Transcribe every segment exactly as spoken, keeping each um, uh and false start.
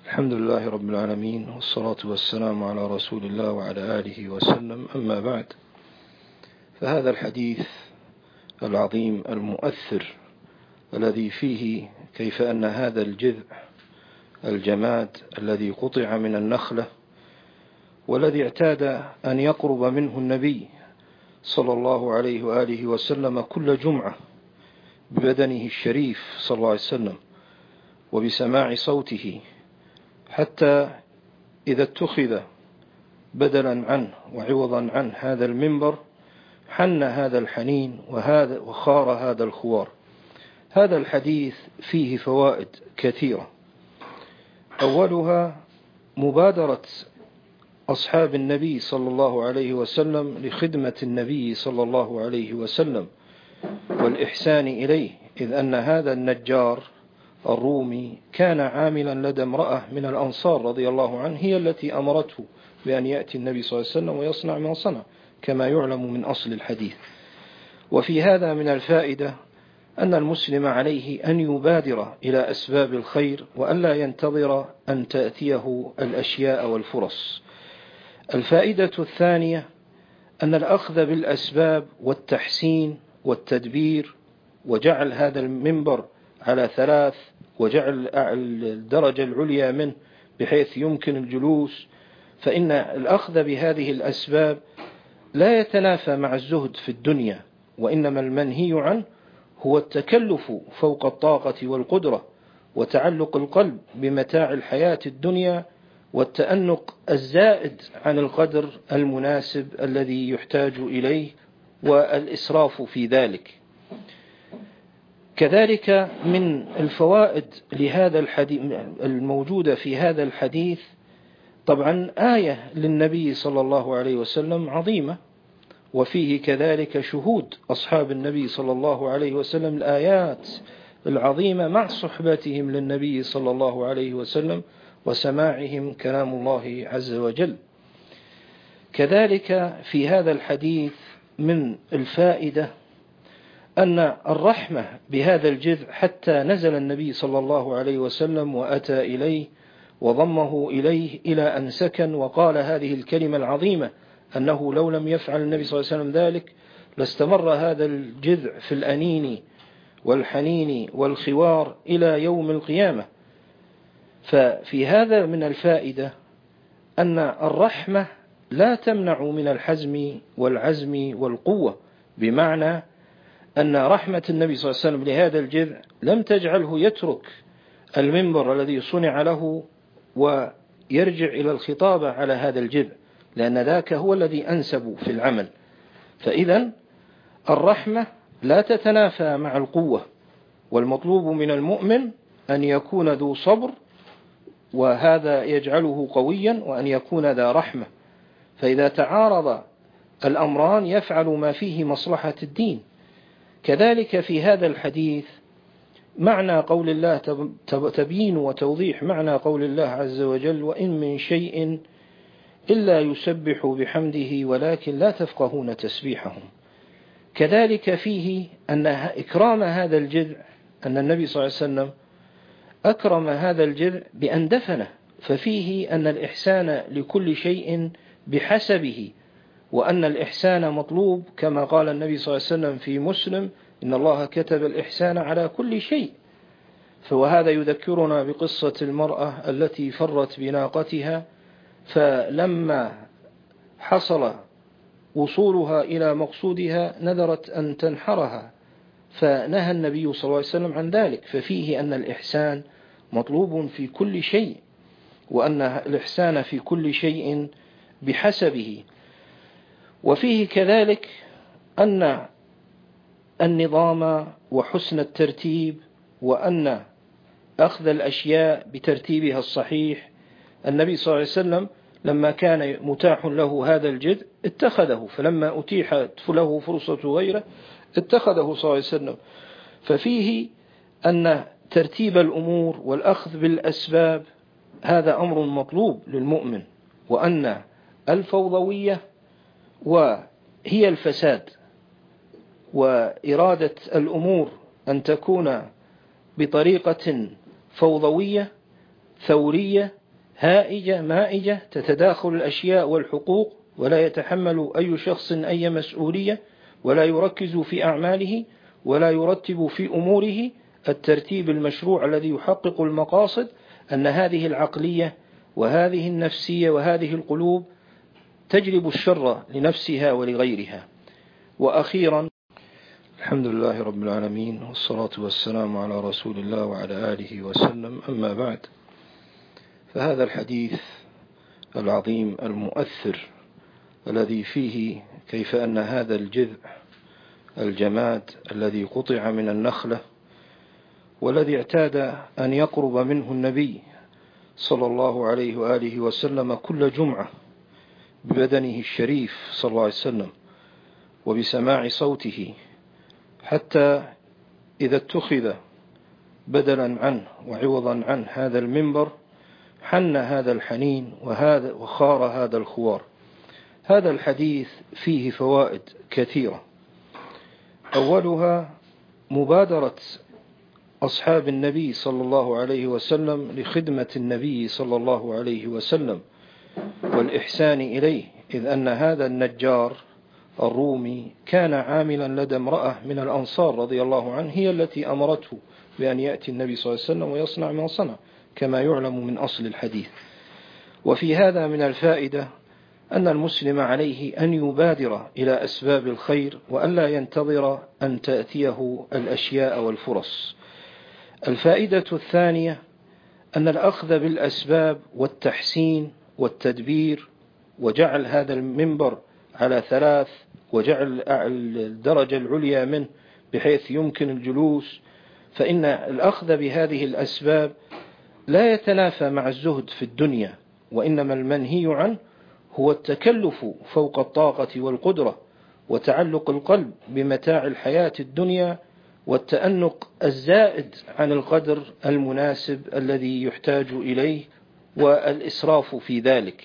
الحمد لله رب العالمين، والصلاة والسلام على رسول الله وعلى آله وسلم. أما بعد، فهذا الحديث العظيم المؤثر الذي فيه كيف أن هذا الجذع الجماد الذي قطع من النخلة والذي اعتاد أن يقرب منه النبي صلى الله عليه وآله وسلم كل جمعة ببدنه الشريف صلى الله عليه وسلم وبسماع صوته، حتى إذا اتخذ بدلا عنه وعوضا عنه هذا المنبر حن هذا الحنين وهذا وخار هذا الخوار. هذا الحديث فيه فوائد كثيرة، أولها مبادرة أصحاب النبي صلى الله عليه وسلم لخدمة النبي صلى الله عليه وسلم والإحسان إليه، إذ أن هذا النجار الرومي كان عاملا لدى امرأة من الأنصار رضي الله عنه، هي التي أمرته بأن يأتي النبي صلى الله عليه وسلم ويصنع ما صنع كما يعلم من أصل الحديث. وفي هذا من الفائدة أن المسلم عليه أن يبادر إلى أسباب الخير وألا ينتظر أن تأتيه الأشياء والفرص. الفائدة الثانية أن الأخذ بالأسباب والتحسين والتدبير وجعل هذا المنبر على ثلاث وجعل الدرجة العليا منه بحيث يمكن الجلوس، فإن الأخذ بهذه الأسباب لا يتنافى مع الزهد في الدنيا، وإنما المنهي عنه هو التكلف فوق الطاقة والقدرة وتعلق القلب بمتاع الحياة الدنيا والتأنق الزائد عن القدر المناسب الذي يحتاج إليه والإسراف في ذلك. كذلك من الفوائد لهذا الحديث الموجودة في هذا الحديث طبعا آية للنبي صلى الله عليه وسلم عظيمة، وفيه كذلك شهود أصحاب النبي صلى الله عليه وسلم الآيات العظيمة مع صحبتهم للنبي صلى الله عليه وسلم وسماعهم كلام الله عز وجل. كذلك في هذا الحديث من الفائدة أن الرحمة بهذا الجذع حتى نزل النبي صلى الله عليه وسلم وأتى إليه وضمه إليه إلى أن سكن وقال هذه الكلمة العظيمة، أنه لو لم يفعل النبي صلى الله عليه وسلم ذلك لاستمر هذا الجذع في الأنين والحنين والخوار إلى يوم القيامة. ففي هذا من الفائدة أن الرحمة لا تمنع من الحزم والعزم والقوة، بمعنى أن رحمة النبي صلى الله عليه وسلم لهذا الجذع لم تجعله يترك المنبر الذي صنع له ويرجع إلى الخطابة على هذا الجذع، لأن ذاك هو الذي أنسب في العمل. فإذا الرحمة لا تتنافى مع القوة، والمطلوب من المؤمن أن يكون ذو صبر، وهذا يجعله قويا، وأن يكون ذا رحمة، فإذا تعارض الأمران يفعل ما فيه مصلحة الدين. كذلك في هذا الحديث معنى قول الله تبيين وتوضيح معنى قول الله عز وجل: وإن من شيء إلا يسبح بحمده ولكن لا تفقهون تسبيحهم. كذلك فيه أن إكرام هذا الجذع، أن النبي صلى الله عليه وسلم أكرم هذا الجذع بأن دفنه، ففيه أن الإحسان لكل شيء بحسبه، وأن الإحسان مطلوب كما قال النبي صلى الله عليه وسلم في مسلم: إن الله كتب الإحسان على كل شيء. فوهذا يذكرنا بقصة المرأة التي فرت بناقتها، فلما حصل وصولها إلى مقصودها نذرت أن تنحرها، فنهى النبي صلى الله عليه وسلم عن ذلك. ففيه أن الإحسان مطلوب في كل شيء، وأن الإحسان في كل شيء بحسبه. وفيه كذلك أن النظام وحسن الترتيب، وأن أخذ الأشياء بترتيبها الصحيح. النبي صلى الله عليه وسلم لما كان متاح له هذا الجذع اتخذه، فلما أتيحت له فرصة غيره اتخذه صلى الله عليه وسلم. ففيه أن ترتيب الأمور والأخذ بالأسباب هذا أمر مطلوب للمؤمن، وأن الفوضوية وهي الفساد، وإرادة الأمور أن تكون بطريقة فوضوية ثورية هائجة مائجة تتداخل الأشياء والحقوق، ولا يتحمل أي شخص أي مسؤولية، ولا يركز في أعماله، ولا يرتب في أموره الترتيب المشروع الذي يحقق المقاصد، أن هذه العقلية وهذه النفسية وهذه القلوب تجلب الشر لنفسها ولغيرها. وأخيرا، الحمد لله رب العالمين، والصلاة والسلام على رسول الله وعلى آله وسلم. أما بعد، فهذا الحديث العظيم المؤثر الذي فيه كيف أن هذا الجذع الجماد الذي قطع من النخلة، والذي اعتاد أن يقرب منه النبي صلى الله عليه وآله وسلم كل جمعة ببدنه الشريف صلى الله عليه وسلم وبسماع صوته، حتى إذا اتخذ بدلا عنه وعوضا عنه هذا المنبر حن هذا الحنين وهذا وخار هذا الخوار. هذا الحديث فيه فوائد كثيرة، أولها مبادرة أصحاب النبي صلى الله عليه وسلم لخدمة النبي صلى الله عليه وسلم والإحسان إليه، إذ أن هذا النجار الرومي كان عاملا لدى امرأة من الأنصار رضي الله عنه، هي التي أمرته بأن يأتي النبي صلى الله عليه وسلم ويصنع ما صنع كما يعلم من أصل الحديث. وفي هذا من الفائدة أن المسلم عليه أن يبادر إلى أسباب الخير، وألا ينتظر أن تأتيه الأشياء والفرص. الفائدة الثانية أن الأخذ بالأسباب والتحسين والتدبير، وجعل هذا المنبر على ثلاث، وجعل الدرجة العليا منه بحيث يمكن الجلوس، فإن الأخذ بهذه الأسباب لا يتنافى مع الزهد في الدنيا، وإنما المنهي عنه هو التكلف فوق الطاقة والقدرة، وتعلق القلب بمتاع الحياة الدنيا، والتأنق الزائد عن القدر المناسب الذي يحتاج إليه، والإسراف في ذلك.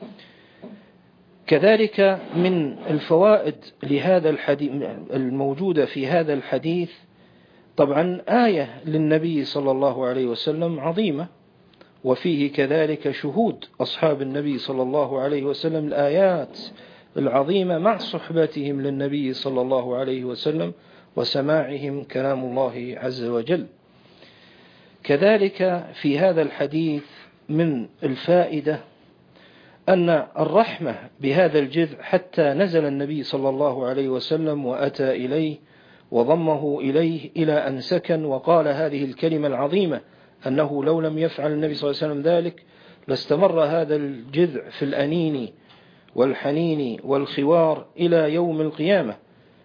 كذلك من الفوائد لهذا الحديث الموجودة في هذا الحديث طبعا آية للنبي صلى الله عليه وسلم عظيمة، وفيه كذلك شهود أصحاب النبي صلى الله عليه وسلم الآيات العظيمة مع صحبتهم للنبي صلى الله عليه وسلم وسماعهم كلام الله عز وجل. كذلك في هذا الحديث من الفائدة أن الرحمة بهذا الجذع، حتى نزل النبي صلى الله عليه وسلم وأتى إليه وضمه إليه إلى أن سكن وقال هذه الكلمة العظيمة، أنه لو لم يفعل النبي صلى الله عليه وسلم ذلك لاستمر هذا الجذع في الأنين والحنين والخوار إلى يوم القيامة.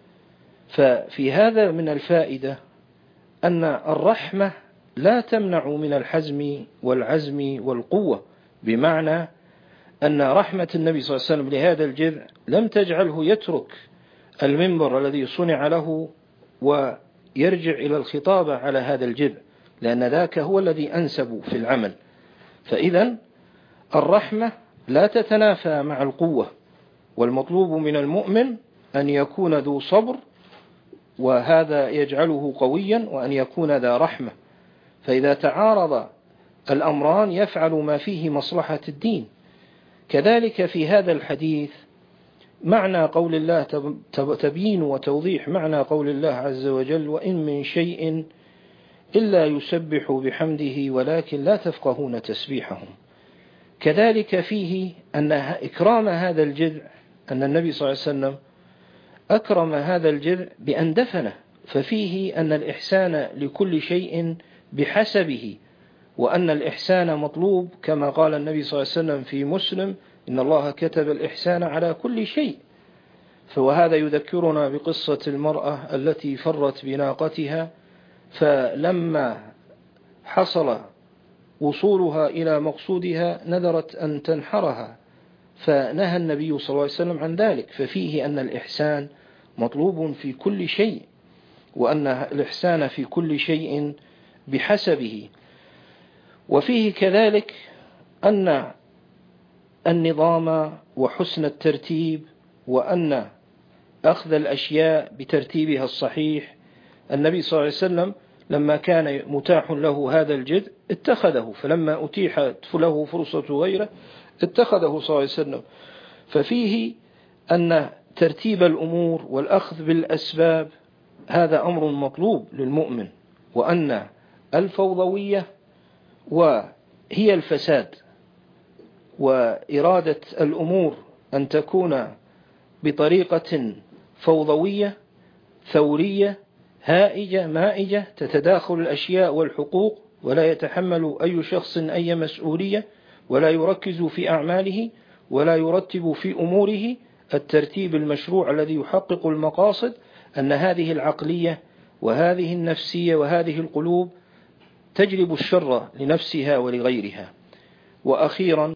ففي هذا من الفائدة أن الرحمة لا تمنع من الحزم والعزم والقوة، بمعنى أن رحمة النبي صلى الله عليه وسلم لهذا الجذع لم تجعله يترك المنبر الذي صنع له ويرجع إلى الخطابة على هذا الجذع، لأن ذاك هو الذي أنسب في العمل. فإذا الرحمة لا تتنافى مع القوة، والمطلوب من المؤمن أن يكون ذو صبر، وهذا يجعله قويا، وأن يكون ذا رحمة، فإذا تعارض الأمران يفعل ما فيه مصلحة الدين. كذلك في هذا الحديث معنى قول الله، تبيين وتوضيح معنى قول الله عز وجل: وإن من شيء إلا يسبح بحمده ولكن لا تفقهون تسبيحهم. كذلك فيه أن إكرام هذا الجذع، أن النبي صلى الله عليه وسلم أكرم هذا الجذع بأن دفنه، ففيه أن الإحسان لكل شيء بحسبه، وأن الإحسان مطلوب كما قال النبي صلى الله عليه وسلم في مسلم: إن الله كتب الإحسان على كل شيء. فوهذا يذكرنا بقصة المرأة التي فرت بناقتها، فلما حصل وصولها إلى مقصودها نذرت أن تنحرها، فنهى النبي صلى الله عليه وسلم عن ذلك. ففيه أن الإحسان مطلوب في كل شيء، وأن الإحسان في كل شيء بحسبه. وفيه كذلك أن النظام وحسن الترتيب، وأن أخذ الأشياء بترتيبها الصحيح. النبي صلى الله عليه وسلم لما كان متاح له هذا الجذع اتخذه، فلما أتيحت له فرصة غيره اتخذه صلى الله عليه وسلم. ففيه أن ترتيب الأمور والأخذ بالأسباب هذا أمر مطلوب للمؤمن، وأن الفوضوية وهي الفساد، وإرادة الأمور أن تكون بطريقة فوضوية ثورية هائجة مائجة تتداخل الأشياء والحقوق، ولا يتحمل أي شخص أي مسؤولية، ولا يركز في أعماله، ولا يرتب في أموره الترتيب المشروع الذي يحقق المقاصد. أن هذه العقلية وهذه النفسية وهذه القلوب تجلب الشر لنفسها ولغيرها. وأخيرا